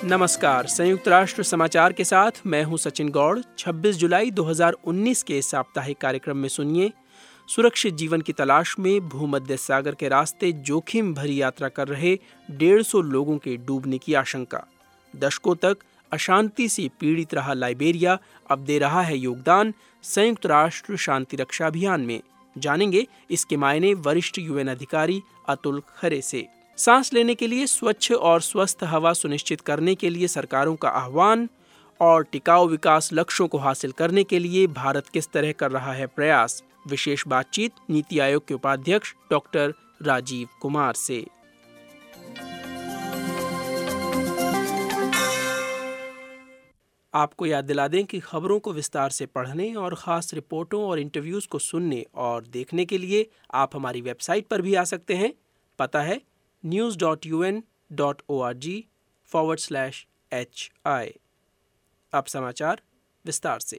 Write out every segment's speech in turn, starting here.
नमस्कार। संयुक्त राष्ट्र समाचार के साथ मैं हूं सचिन गौड़। 26 जुलाई 2019 के साप्ताहिक कार्यक्रम में सुनिए, सुरक्षित जीवन की तलाश में भूमध्य सागर के रास्ते जोखिम भरी यात्रा कर रहे 150 लोगों के डूबने की आशंका। दशकों तक अशांति से पीड़ित रहा लाइबेरिया अब दे रहा है योगदान संयुक्त राष्ट्र शांति रक्षा अभियान में। जानेंगे इसके मायने वरिष्ठ यूएन अधिकारी अतुल खरे से। सांस लेने के लिए स्वच्छ और स्वस्थ हवा सुनिश्चित करने के लिए सरकारों का आह्वान और टिकाऊ विकास लक्ष्यों को हासिल करने के लिए भारत किस तरह कर रहा है प्रयास। विशेष बातचीत नीति आयोग के उपाध्यक्ष डॉक्टर राजीव कुमार से। आपको याद दिला दें कि खबरों को विस्तार से पढ़ने और खास रिपोर्टों और इंटरव्यूज को सुनने और देखने के लिए आप हमारी वेबसाइट पर भी आ सकते हैं। पता है news.un.org/hi। अब समाचार विस्तार से।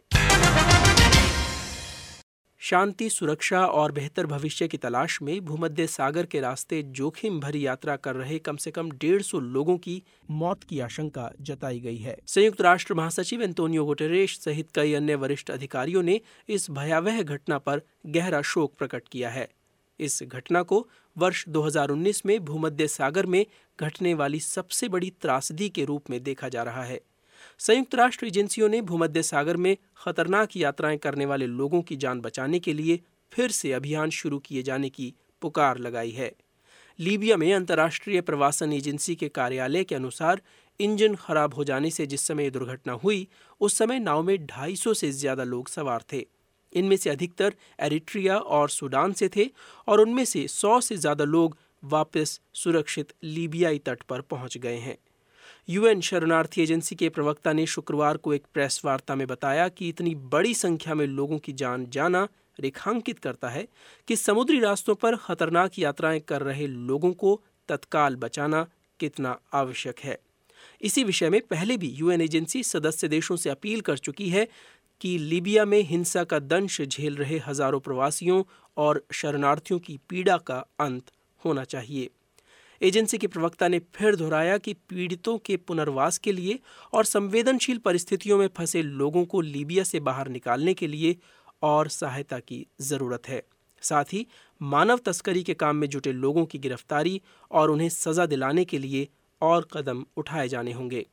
शांति, सुरक्षा और बेहतर भविष्य की तलाश में भूमध्य सागर के रास्ते जोखिम भरी यात्रा कर रहे कम से कम 150 लोगों की मौत की आशंका जताई गई है। संयुक्त राष्ट्र महासचिव एंटोनियो गुटेरेस सहित कई अन्य वरिष्ठ अधिकारियों ने इस भयावह घटना पर गहरा शोक प्रकट किया है। इस घटना को वर्ष 2019 में भूमध्य सागर में घटने वाली सबसे बड़ी त्रासदी के रूप में देखा जा रहा है। संयुक्त राष्ट्र एजेंसियों ने भूमध्य सागर में खतरनाक यात्राएं करने वाले लोगों की जान बचाने के लिए फिर से अभियान शुरू किए जाने की पुकार लगाई है। लीबिया में अंतर्राष्ट्रीय प्रवासन एजेंसी के कार्यालय के अनुसार इंजन खराब हो जाने से जिस समय दुर्घटना हुई उस समय नाव में 250 से ज्यादा लोग सवार थे। इनमें से अधिकतर एरिट्रिया और सूडान से थे और उनमें से 100 से ज्यादा लोग वापस सुरक्षित लीबियाई तट पर पहुंच गए हैं। यूएन शरणार्थी एजेंसी के प्रवक्ता ने शुक्रवार को एक प्रेस वार्ता में बताया कि इतनी बड़ी संख्या में लोगों की जान जाना रेखांकित करता है कि समुद्री रास्तों पर खतरनाक यात्राएं कर रहे लोगों को तत्काल बचाना कितना आवश्यक है। इसी विषय में पहले भी यूएन एजेंसी सदस्य देशों से अपील कर चुकी है कि लीबिया में हिंसा का दंश झेल रहे हजारों प्रवासियों और शरणार्थियों की पीड़ा का अंत होना चाहिए। एजेंसी के प्रवक्ता ने फिर दोहराया कि पीड़ितों के पुनर्वास के लिए और संवेदनशील परिस्थितियों में फंसे लोगों को लीबिया से बाहर निकालने के लिए और सहायता की जरूरत है। साथ ही मानव तस्करी के काम में जुटे लोगों की गिरफ्तारी और उन्हें सजा दिलाने के लिए और कदम उठाए जाने होंगे।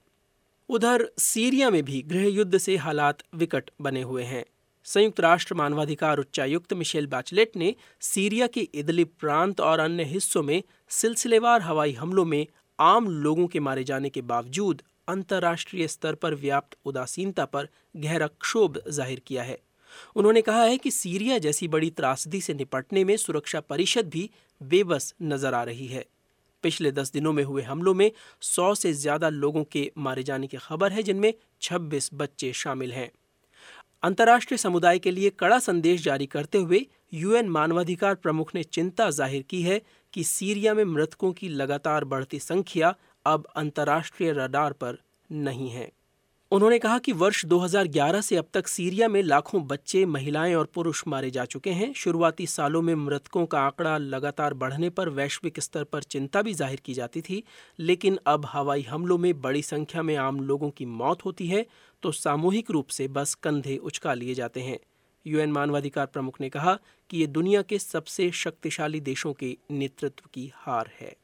उधर सीरिया में भी गृह युद्ध से हालात विकट बने हुए हैं। संयुक्त राष्ट्र मानवाधिकार उच्चायुक्त मिशेल बैचलेट ने सीरिया के इदलिब प्रांत और अन्य हिस्सों में सिलसिलेवार हवाई हमलों में आम लोगों के मारे जाने के बावजूद अंतर्राष्ट्रीय स्तर पर व्याप्त उदासीनता पर गहरा क्षोभ जाहिर किया है। उन्होंने कहा है कि सीरिया जैसी बड़ी त्रासदी से निपटने में सुरक्षा परिषद भी बेबस नजर आ रही है। पिछले 10 दिनों में हुए हमलों में 100 से ज्यादा लोगों के मारे जाने की खबर है, जिनमें 26 बच्चे शामिल हैं। अंतर्राष्ट्रीय समुदाय के लिए कड़ा संदेश जारी करते हुए यूएन मानवाधिकार प्रमुख ने चिंता जाहिर की है कि सीरिया में मृतकों की लगातार बढ़ती संख्या अब अंतर्राष्ट्रीय रडार पर नहीं है। उन्होंने कहा कि वर्ष 2011 से अब तक सीरिया में लाखों बच्चे, महिलाएं और पुरुष मारे जा चुके हैं। शुरुआती सालों में मृतकों का आंकड़ा लगातार बढ़ने पर वैश्विक स्तर पर चिंता भी जाहिर की जाती थी, लेकिन अब हवाई हमलों में बड़ी संख्या में आम लोगों की मौत होती है तो सामूहिक रूप से बस कंधे उचका लिए जाते हैं। यूएन मानवाधिकार प्रमुख ने कहा कि ये दुनिया के सबसे शक्तिशाली देशों के नेतृत्व की हार है।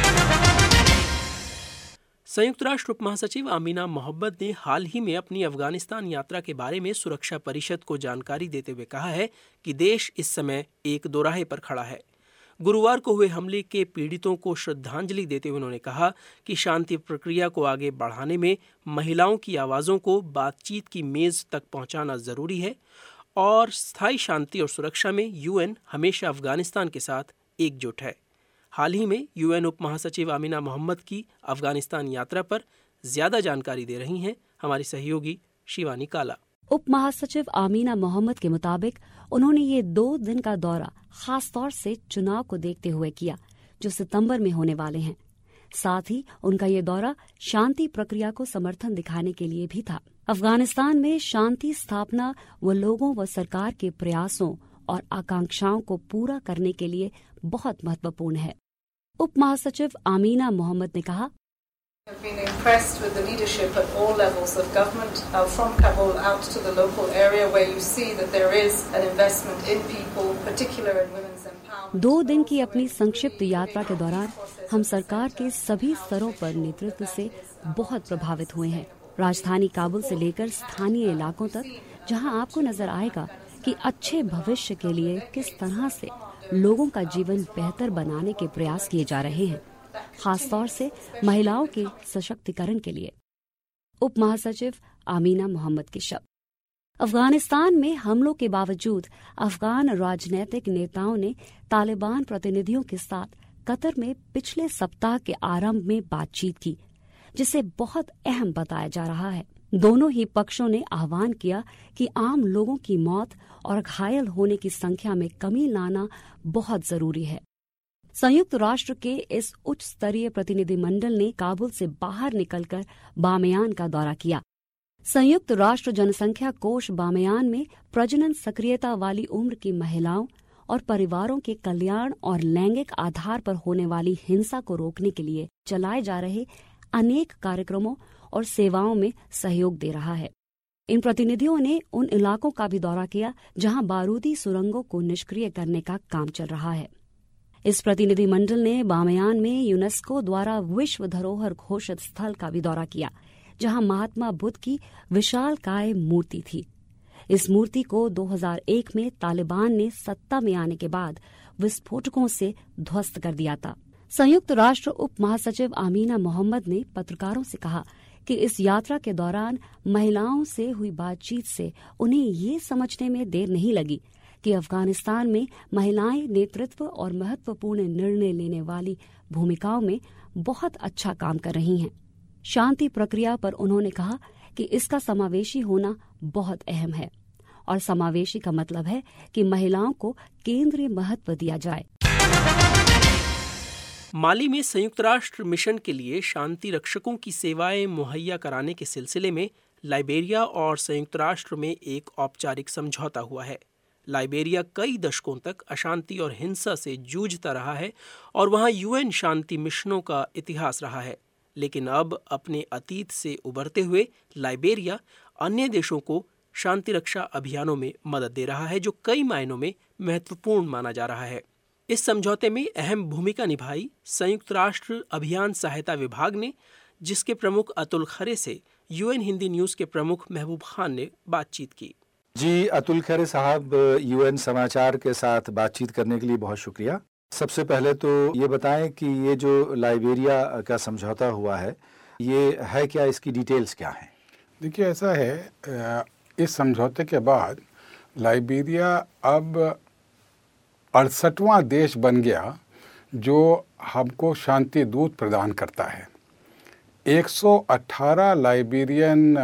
संयुक्त राष्ट्र उप महासचिव आमीना मोहम्मद ने हाल ही में अपनी अफगानिस्तान यात्रा के बारे में सुरक्षा परिषद को जानकारी देते हुए कहा है कि देश इस समय एक दोराहे पर खड़ा है। गुरुवार को हुए हमले के पीड़ितों को श्रद्धांजलि देते हुए उन्होंने कहा कि शांति प्रक्रिया को आगे बढ़ाने में महिलाओं की आवाज़ों को बातचीत की मेज तक पहुंचाना जरूरी है और स्थायी शांति और सुरक्षा में यूएन हमेशा अफगानिस्तान के साथ एकजुट है। हाल ही में यूएन उप महासचिव आमीना मोहम्मद की अफगानिस्तान यात्रा पर ज्यादा जानकारी दे रही हैं हमारी सहयोगी शिवानी काला। उप महासचिव आमीना मोहम्मद के मुताबिक उन्होंने ये 2 दिन का दौरा खास तौर से चुनाव को देखते हुए किया जो सितंबर में होने वाले हैं। साथ ही उनका ये दौरा शांति प्रक्रिया को समर्थन दिखाने के लिए भी था। अफगानिस्तान में शांति स्थापना व लोगों व सरकार के प्रयासों और आकांक्षाओं को पूरा करने के लिए बहुत महत्वपूर्ण है। उप महासचिव आमीना मोहम्मद ने कहा, I've been impressed with the leadership at all levels of government, from Kabul out to the local area where you see that there is an investment in people, particularly in women's empowerment. 2 दिन की अपनी संक्षिप्त यात्रा के दौरान हम सरकार के सभी स्तरों पर नेतृत्व से बहुत प्रभावित हुए हैं। राजधानी काबुल से लेकर स्थानीय इलाकों तक, जहां आपको नजर आएगा कि अच्छे भविष्य के लिए किस तरह से लोगों का जीवन बेहतर बनाने के प्रयास किए जा रहे हैं, खास तौर से महिलाओं के सशक्तिकरण के लिए। उप महासचिव आमीना मोहम्मद के शब्द। अफगानिस्तान में हमलों के बावजूद अफगान राजनीतिक नेताओं ने तालिबान प्रतिनिधियों के साथ कतर में पिछले सप्ताह के आरंभ में बातचीत की, जिसे बहुत अहम बताया जा रहा है। दोनों ही पक्षों ने आह्वान किया कि आम लोगों की मौत और घायल होने की संख्या में कमी लाना बहुत जरूरी है। संयुक्त राष्ट्र के इस उच्च स्तरीय प्रतिनिधिमंडल ने काबुल से बाहर निकलकर बामियान का दौरा किया। संयुक्त राष्ट्र जनसंख्या कोष बामियान में प्रजनन सक्रियता वाली उम्र की महिलाओं और परिवारों के कल्याण और लैंगिक आधार पर होने वाली हिंसा को रोकने के लिए चलाए जा रहे अनेक कार्यक्रमों और सेवाओं में सहयोग दे रहा है। इन प्रतिनिधियों ने उन इलाकों का भी दौरा किया जहां बारूदी सुरंगों को निष्क्रिय करने का काम चल रहा है। इस प्रतिनिधिमंडल ने बामियान में यूनेस्को द्वारा विश्व धरोहर घोषित स्थल का भी दौरा किया, जहां महात्मा बुद्ध की विशालकाय मूर्ति थी। इस मूर्ति को 2001 में तालिबान ने सत्ता में आने के बाद विस्फोटकों से ध्वस्त कर दिया था। संयुक्त राष्ट्र उप महासचिव आमीना मोहम्मद ने पत्रकारों से कहा कि इस यात्रा के दौरान महिलाओं से हुई बातचीत से उन्हें ये समझने में देर नहीं लगी कि अफगानिस्तान में महिलाएं नेतृत्व और महत्वपूर्ण निर्णय लेने वाली भूमिकाओं में बहुत अच्छा काम कर रही हैं। शांति प्रक्रिया पर उन्होंने कहा कि इसका समावेशी होना बहुत अहम है, और समावेशी का मतलब है कि महिलाओं को केंद्रीय महत्व दिया जाए। माली में संयुक्त राष्ट्र मिशन के लिए शांति रक्षकों की सेवाएं मुहैया कराने के सिलसिले में लाइबेरिया और संयुक्त राष्ट्र में एक औपचारिक समझौता हुआ है। लाइबेरिया कई दशकों तक अशांति और हिंसा से जूझता रहा है और वहां यूएन शांति मिशनों का इतिहास रहा है, लेकिन अब अपने अतीत से उबरते हुए लाइबेरिया अन्य देशों को शांति रक्षा अभियानों में मदद दे रहा है, जो कई मायनों में महत्वपूर्ण माना जा रहा है। इस समझौते में अहम भूमिका निभाई संयुक्त राष्ट्र अभियान सहायता विभाग ने, जिसके प्रमुख अतुल खरे से यूएन हिंदी न्यूज के प्रमुख महबूब खान ने बातचीत की। जी, अतुल खरे साहब, यूएन समाचार के साथ बातचीत करने के लिए बहुत शुक्रिया। सबसे पहले तो ये बताएं कि ये जो लाइबेरिया का समझौता हुआ है, ये है क्या, इसकी डिटेल्स क्या हैं? देखिए, ऐसा है, इस समझौते के बाद लाइबेरिया अब 68वां देश बन गया जो हमको शांति दूत प्रदान करता है। 118 लाइबेरियन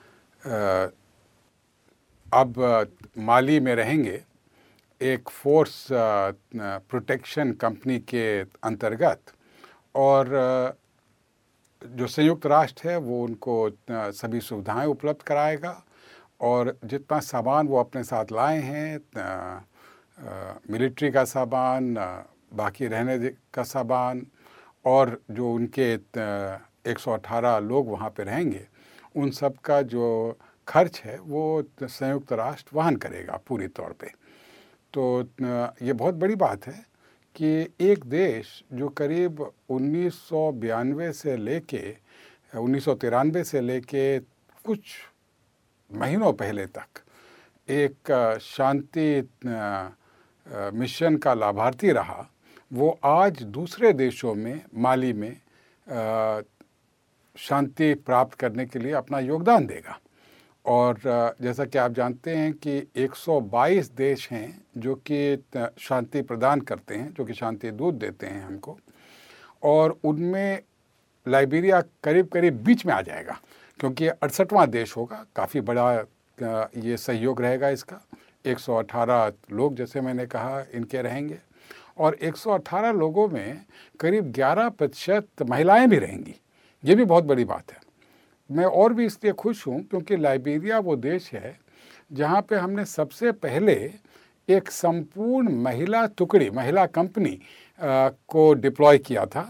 अब माली में रहेंगे, एक फोर्स प्रोटेक्शन कंपनी के अंतर्गत, और जो संयुक्त राष्ट्र है वो उनको सभी सुविधाएं उपलब्ध कराएगा, और जितना सामान वो अपने साथ लाए हैं, मिलिट्री का सामान, बाकी रहने का सामान, और जो उनके 118 लोग वहाँ पे रहेंगे, उन सब का जो खर्च है वो संयुक्त राष्ट्र वहन करेगा पूरी तौर पे। तो ये बहुत बड़ी बात है कि एक देश जो करीब 1993 से लेके कुछ महीनों पहले तक एक शांति मिशन का लाभार्थी रहा, वो आज दूसरे देशों में, माली में शांति प्राप्त करने के लिए अपना योगदान देगा। और जैसा कि आप जानते हैं कि 122 देश हैं जो कि शांति प्रदान करते हैं, जो कि शांति दूत देते हैं हमको, और उनमें लाइबेरिया करीब करीब बीच में आ जाएगा, क्योंकि 68वां देश होगा। काफ़ी बड़ा ये सहयोग रहेगा इसका। 118 लोग, जैसे मैंने कहा, इनके रहेंगे, और 118 लोगों में करीब 11% महिलाएं भी रहेंगी। ये भी बहुत बड़ी बात है। मैं और भी इसलिए खुश हूँ क्योंकि लाइबेरिया वो देश है जहाँ पे हमने सबसे पहले एक संपूर्ण महिला टुकड़ी, महिला कंपनी को डिप्लॉय किया था।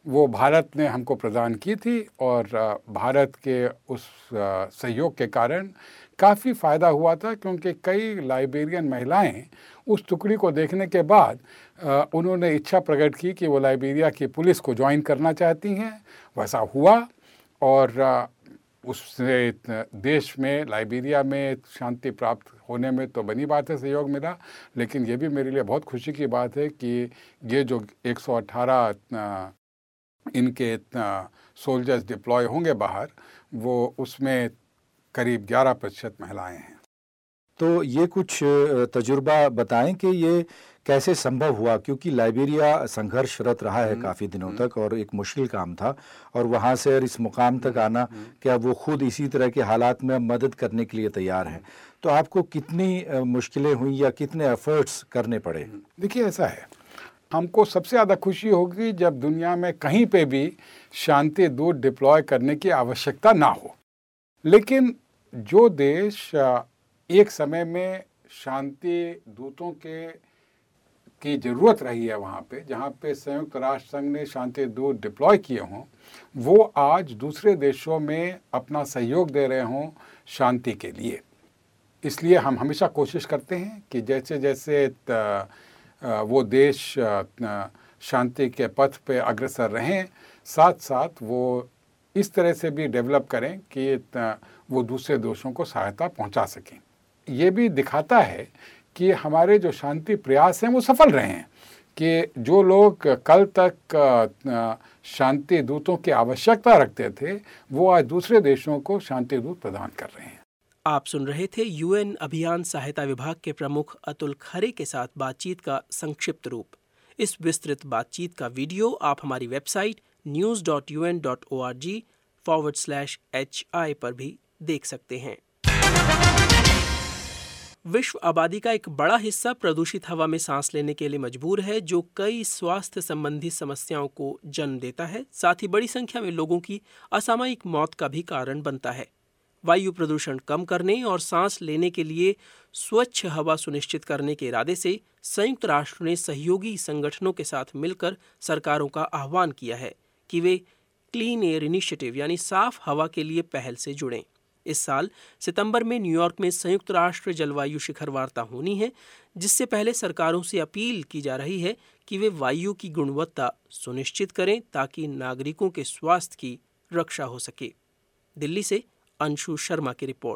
वो भारत ने हमको प्रदान की थी और भारत के उस सहयोग के कारण काफ़ी फ़ायदा हुआ था, क्योंकि कई लाइबेरियन महिलाएं उस टुकड़ी को देखने के बाद उन्होंने इच्छा प्रकट की कि वो लाइबेरिया की पुलिस को ज्वाइन करना चाहती हैं। वैसा हुआ और उससे देश में, लाइबेरिया में शांति प्राप्त होने में तो बनी बात है सहयोग मिला, लेकिन ये भी मेरे लिए बहुत खुशी की बात है कि ये जो 118 इनके सोल्जर्स डिप्लॉय होंगे बाहर, वो उसमें करीब 11% महिलाएं हैं। तो ये कुछ तजुर्बा बताएं कि ये कैसे संभव हुआ, क्योंकि लाइबेरिया संघर्षरत रहा है काफ़ी दिनों तक और एक मुश्किल काम था, और वहाँ से इस मुकाम तक आना, क्या वो खुद इसी तरह के हालात में मदद करने के लिए तैयार हैं? तो आपको कितनी मुश्किलें हुई या कितने एफर्ट्स करने पड़े? देखिए, ऐसा है, हमको सबसे ज़्यादा खुशी होगी जब दुनिया में कहीं पे भी शांति दूत डिप्लॉय करने की आवश्यकता ना हो। लेकिन जो देश एक समय में शांति दूतों की ज़रूरत रही है, वहाँ पे जहाँ पे संयुक्त राष्ट्र संघ ने शांति दूत डिप्लॉय किए हों, वो आज दूसरे देशों में अपना सहयोग दे रहे हों शांति के लिए। इसलिए हम हमेशा कोशिश करते हैं कि जैसे जैसे वो देश शांति के पथ पे अग्रसर रहें, साथ साथ वो इस तरह से भी डेवलप करें कि वो दूसरे देशों को सहायता पहुंचा सकें। ये भी दिखाता है कि हमारे जो शांति प्रयास हैं वो सफल रहे हैं, कि जो लोग कल तक शांति दूतों की आवश्यकता रखते थे, वो आज दूसरे देशों को शांति दूत प्रदान कर रहे हैं। आप सुन रहे थे यूएन अभियान सहायता विभाग के प्रमुख अतुल खरे के साथ बातचीत का संक्षिप्त रूप। इस विस्तृत बातचीत का वीडियो आप हमारी वेबसाइट news.un.org/hi पर भी देख सकते हैं। विश्व आबादी का एक बड़ा हिस्सा प्रदूषित हवा में सांस लेने के लिए मजबूर है, जो कई स्वास्थ्य संबंधी समस्याओं को जन्म देता है, साथ ही बड़ी संख्या में लोगों की असामयिक मौत का भी कारण बनता है। वायु प्रदूषण कम करने और सांस लेने के लिए स्वच्छ हवा सुनिश्चित करने के इरादे से संयुक्त राष्ट्र ने सहयोगी संगठनों के साथ मिलकर सरकारों का आह्वान किया है कि वे क्लीन एयर इनिशिएटिव यानी साफ हवा के लिए पहल से जुड़ें। इस साल सितंबर में न्यूयॉर्क में संयुक्त राष्ट्र जलवायु शिखर वार्ता होनी है, जिससे पहले सरकारों से अपील की जा रही है कि वे वायु की गुणवत्ता सुनिश्चित करें ताकि नागरिकों के स्वास्थ्य की रक्षा हो सके। दिल्ली से अंशु शर्मा की रिपोर्ट।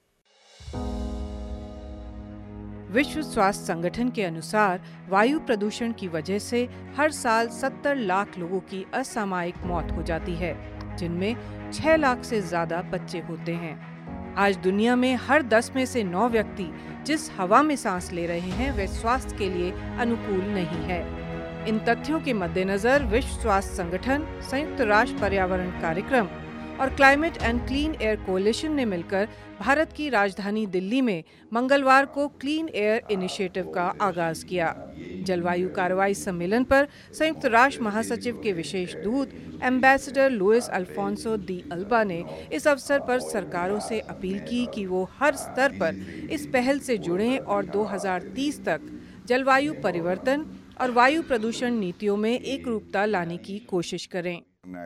विश्व स्वास्थ्य संगठन के अनुसार वायु प्रदूषण की वजह से हर साल 70 लाख लोगों की असामयिक मौत हो जाती है, जिनमें 6 लाख से ज्यादा बच्चे होते हैं। आज दुनिया में हर 10 में से 9 व्यक्ति जिस हवा में सांस ले रहे हैं वे स्वास्थ्य के लिए अनुकूल नहीं है। इन तथ्यों के मद्देनजर विश्व स्वास्थ्य संगठन, संयुक्त राष्ट्र पर्यावरण कार्यक्रम और climate and clean air coalition ने मिलकर भारत की राजधानी दिल्ली में मंगलवार को क्लीन एयर इनिशिएटिव का आगाज किया। जलवायु कार्रवाई सम्मेलन पर संयुक्त राष्ट्र महासचिव के विशेष दूत ambassador Luis Alfonso de Alba ने इस अवसर पर सरकारों से अपील की कि वो हर स्तर पर इस पहल से जुड़ें और 2030 तक जलवायु परिवर्तन और वायु प्रदूषण नीतियों में एकरूपता लाने की कोशिश करें।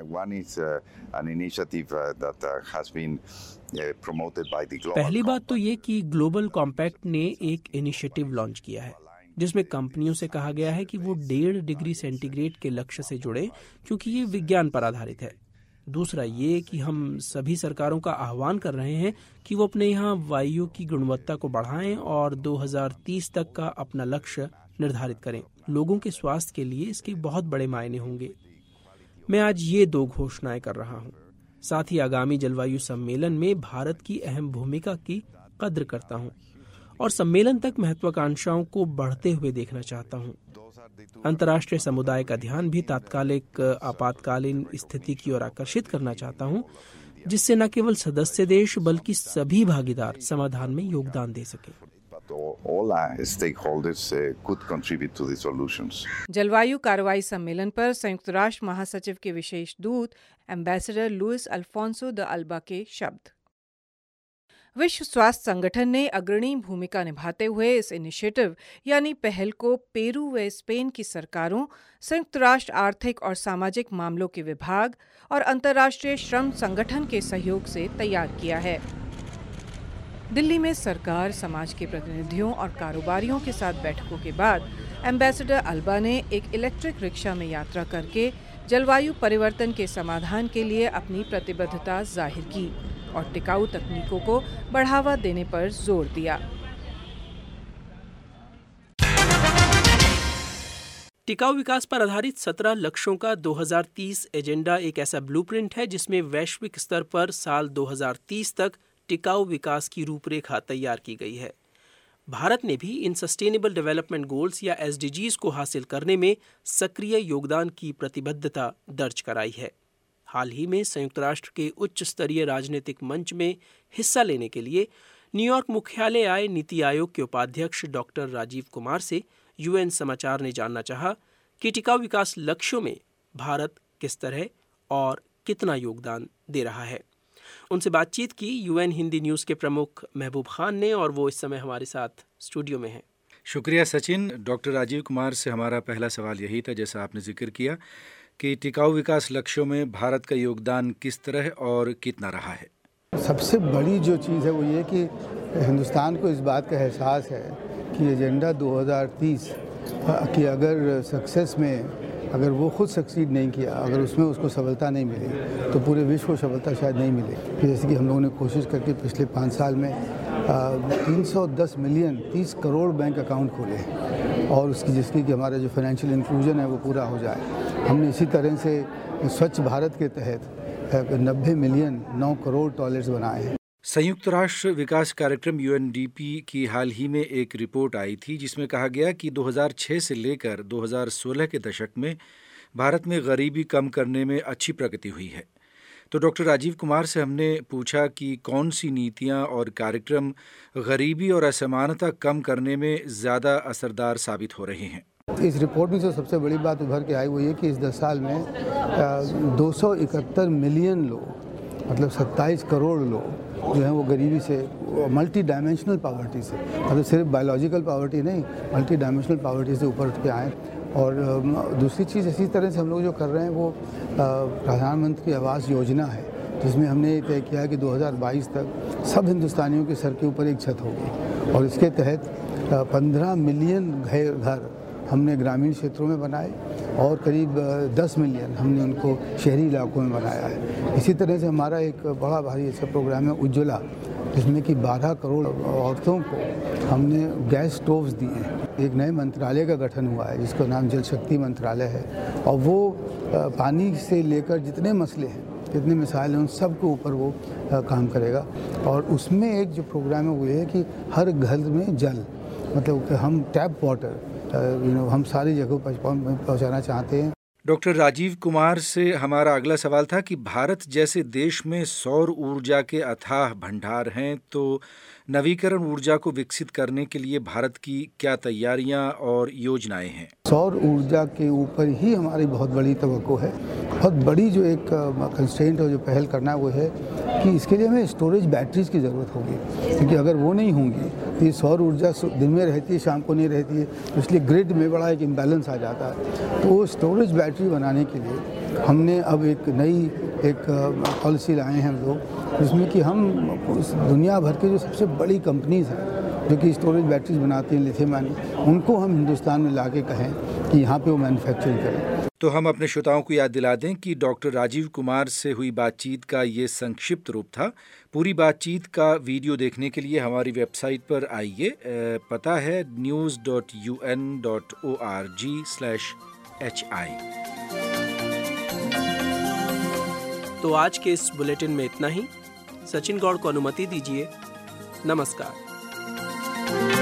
पहली बात तो ये कि ग्लोबल कॉम्पैक्ट ने एक इनिशिएटिव लॉन्च किया है, जिसमें कंपनियों से कहा गया है कि वो 1.5 डिग्री सेंटीग्रेड के लक्ष्य से जुड़े, क्योंकि ये विज्ञान पर आधारित है। दूसरा ये कि हम सभी सरकारों का आह्वान कर रहे हैं कि वो अपने यहाँ वायु की गुणवत्ता को बढ़ाएं और 2030 तक का अपना लक्ष्य निर्धारित करें। लोगों के स्वास्थ्य के लिए इसके बहुत बड़े मायने होंगे। मैं आज ये 2 घोषणाएं कर रहा हूँ। साथ ही आगामी जलवायु सम्मेलन में भारत की अहम भूमिका की कद्र करता हूँ और सम्मेलन तक महत्वाकांक्षाओं को बढ़ते हुए देखना चाहता हूँ। अंतर्राष्ट्रीय समुदाय का ध्यान भी तात्कालिक आपातकालीन स्थिति की ओर आकर्षित करना चाहता हूँ, जिससे न केवल सदस्य देश बल्कि सभी भागीदार समाधान में योगदान दे सके। जलवायु कार्रवाई सम्मेलन पर संयुक्त राष्ट्र महासचिव के विशेष दूत ambassador Luis Alfonso de Alba के शब्द। विश्व स्वास्थ्य संगठन ने अग्रणी भूमिका निभाते हुए इस इनिशिएटिव यानी पहल को पेरू व स्पेन की सरकारों, संयुक्त राष्ट्र आर्थिक और सामाजिक मामलों के विभाग और अंतर्राष्ट्रीय श्रम संगठन के सहयोग से तैयार किया है। दिल्ली में सरकार, समाज के प्रतिनिधियों और कारोबारियों के साथ बैठकों के बाद एम्बेसडर अल्बा ने एक इलेक्ट्रिक रिक्शा में यात्रा करके जलवायु परिवर्तन के समाधान के लिए अपनी प्रतिबद्धता जाहिर की और टिकाऊ तकनीकों को बढ़ावा देने पर जोर दिया। टिकाऊ विकास पर आधारित 17 लक्ष्यों का 2030 एजेंडा एक ऐसा ब्लूप्रिंट है जिसमें वैश्विक स्तर पर साल 2030 तक टिकाऊ विकास की रूपरेखा तैयार की गई है। भारत ने भी इन सस्टेनेबल डेवलपमेंट गोल्स या SDGs को हासिल करने में सक्रिय योगदान की प्रतिबद्धता दर्ज कराई है। हाल ही में संयुक्त राष्ट्र के उच्च स्तरीय राजनीतिक मंच में हिस्सा लेने के लिए न्यूयॉर्क मुख्यालय आए नीति आयोग के उपाध्यक्ष डॉक्टर राजीव कुमार से UN समाचार ने जानना चाहा कि टिकाऊ विकास लक्ष्यों में भारत किस तरह और कितना योगदान दे रहा है। उनसे बातचीत की UN हिंदी न्यूज़ के प्रमुख महबूब खान ने और वो इस समय हमारे साथ स्टूडियो में हैं। शुक्रिया सचिन। डॉक्टर राजीव कुमार से हमारा पहला सवाल यही था, जैसा आपने जिक्र किया, कि टिकाऊ विकास लक्ष्यों में भारत का योगदान किस तरह और कितना रहा है। सबसे बड़ी जो चीज़ है वो ये कि हिंदुस्तान को इस बात का एहसास है कि एजेंडा 2030 की अगर सक्सेस में अगर वो खुद सक्सीड नहीं किया, अगर उसमें उसको सफलता नहीं मिली तो पूरे विश्व को सफलता शायद नहीं मिले। जैसे कि हम लोगों ने कोशिश करके पिछले 5 साल में 310 मिलियन 30 करोड़ बैंक अकाउंट खोले हैं और उसकी जिसकी कि हमारा जो फाइनेंशियल इंक्लूजन है वो पूरा हो जाए। हमने इसी तरह से स्वच्छ भारत के तहत 90 मिलियन 9 करोड़ टॉयलेट्स बनाए हैं। संयुक्त राष्ट्र विकास कार्यक्रम UNDP की हाल ही में एक रिपोर्ट आई थी जिसमें कहा गया कि 2006 से लेकर 2016 के दशक में भारत में गरीबी कम करने में अच्छी प्रगति हुई है। तो डॉक्टर राजीव कुमार से हमने पूछा कि कौन सी नीतियां और कार्यक्रम गरीबी और असमानता कम करने में ज़्यादा असरदार साबित हो रहे हैं। इस रिपोर्ट में जो सबसे बड़ी बात उभर के आई वो ये कि इस 10 साल में 271 मिलियन लोग, मतलब 27 करोड़ लोग जो हैं वो गरीबी से, मल्टी डायमेंशनल पावर्टी से, मतलब सिर्फ बायोलॉजिकल पावर्टी नहीं, मल्टी डायमेंशनल पावर्टी से ऊपर उठ के आए। और दूसरी चीज़ इसी तरह से हम लोग जो कर रहे हैं वो प्रधानमंत्री आवास योजना है, जिसमें हमने तय किया है कि 2022 तक सब हिंदुस्तानियों के सर के ऊपर एक छत होगी और इसके तहत 15 मिलियन घर हमने ग्रामीण क्षेत्रों में बनाए और करीब 10 मिलियन हमने उनको शहरी इलाकों में बनाया है। इसी तरह से हमारा एक बड़ा भारी ऐसा प्रोग्राम है उज्ज्वला, जिसमें कि 12 करोड़ औरतों को हमने गैस स्टोव्स दिए हैं। एक नए मंत्रालय का गठन हुआ है जिसका नाम जल शक्ति मंत्रालय है और वो पानी से लेकर जितने मसले हैं, जितने मिसाइल हैं, उन सब के ऊपर वो काम करेगा। और उसमें एक जो प्रोग्राम है वो ये है कि हर घर में जल, मतलब कि हम टैप वाटर हम सारी जगहों पर पहुंचाना चाहते हैं। डॉक्टर राजीव कुमार से हमारा अगला सवाल था कि भारत जैसे देश में सौर ऊर्जा के अथाह भंडार हैं, तो नवीकरण ऊर्जा को विकसित करने के लिए भारत की क्या तैयारियां और योजनाएं हैं? सौर ऊर्जा के ऊपर ही हमारी बहुत बड़ी तवक्को है। बहुत बड़ी जो एक कंस्ट्रेंट है, जो पहल करना है वो है कि इसके लिए हमें स्टोरेज बैटरीज की ज़रूरत होगी, क्योंकि अगर वो नहीं होंगी तो ये सौर ऊर्जा दिन में रहती है, शाम को नहीं रहती है, तो इसलिए ग्रिड में बड़ा एक इम्बैलेंस आ जाता है। तो स्टोरेज बैटरी बनाने के लिए हमने अब एक नई पॉलिसी लाए हैं हम लोग, जिसमें कि हम दुनिया भर के जो सबसे बड़ी कंपनीज हैं जो कि स्टोरेज बैटरीज बनाती हैं लिथियम आयन, उनको हम हिंदुस्तान में ला के कहें कि यहाँ पे वो मैन्युफैक्चरिंग करें। तो हम अपने श्रोताओं को याद दिला दें कि डॉक्टर राजीव कुमार से हुई बातचीत का ये संक्षिप्त रूप था। पूरी बातचीत का वीडियो देखने के लिए हमारी वेबसाइट पर आइए। पता है news.un.org/hi। तो आज के इस बुलेटिन में इतना ही। सचिन गौड़ को अनुमति दीजिए। नमस्कार।